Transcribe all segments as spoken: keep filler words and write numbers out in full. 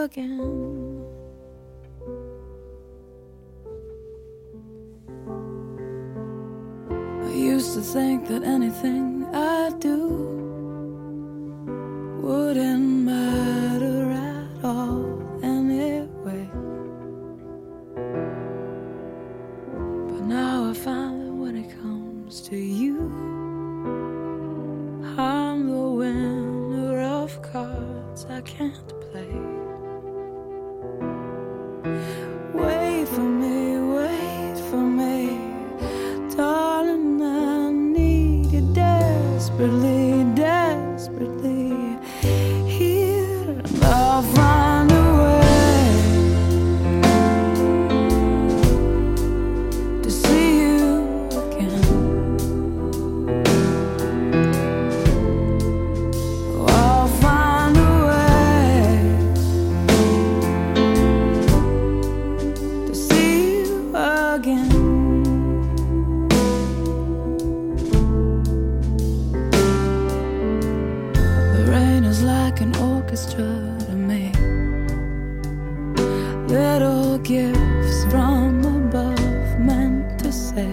again. I used to think that anything I do wouldn't matter at all anyway. But now I find that when it comes to you, I'm the winner of cards I can't play. Wait for me, wait for me, darling, I need you desperately, desperately. Here and I'll find a way to see you again. I'll find a way to see you again. Like an orchestra to me, little gifts from above meant to say,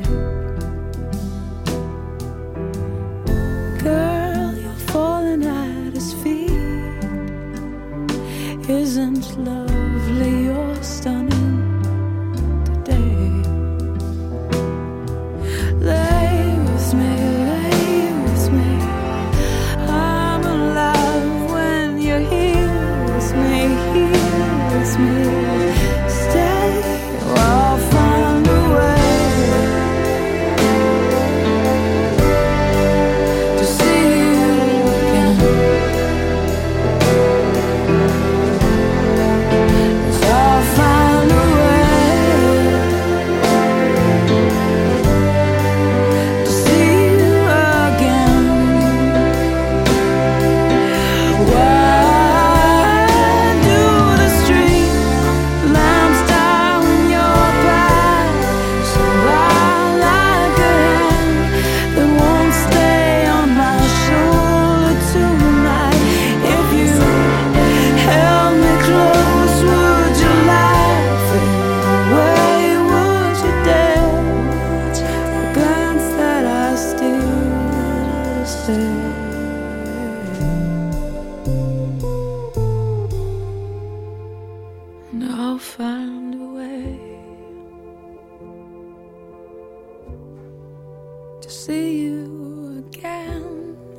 girl, you're falling at his feet. Isn't lovely or stunning today? Lay with me, lay with me, I'm alive when you're here with me, here with me. Stay, I'll find a way to see you again. 'Cause I'll find a way to see you again. Why do the street lamps down your back? So I like a hand that won't stay on my shoulder tonight. If you held me close, would you laugh away? Would you dance against that I still stay? And I'll find a way to see you again.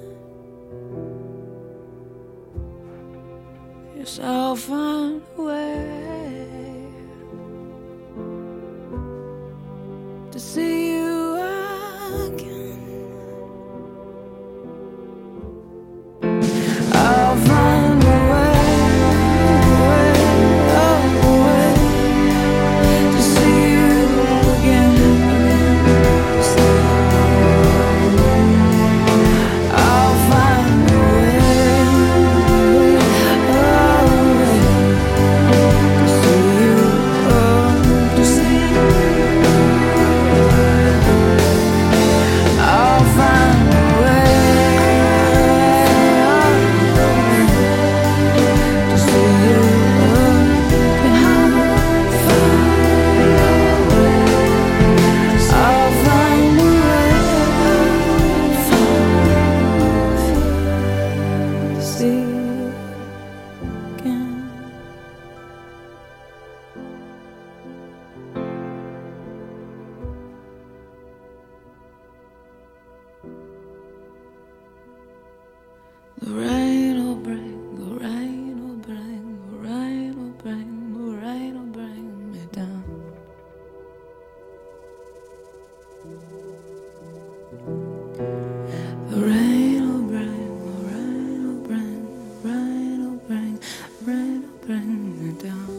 Yes, I'll find a way to see you again. I'll find a way, way, oh, way to see you again. I'll find a way, oh, way to see you, oh, to see you. I'll find a way, oh, to see you again. I'll find a way to see you again. The rain will bring, the rain will bring, the rain will bring, the rain will bring me down. The rain will bring, the rain will bring, the rain will bring, the rain will bring me down.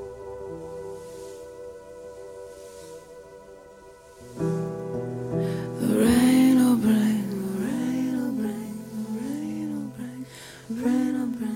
The rain will bring, the rain will bring, the rain will bring, the rain will bring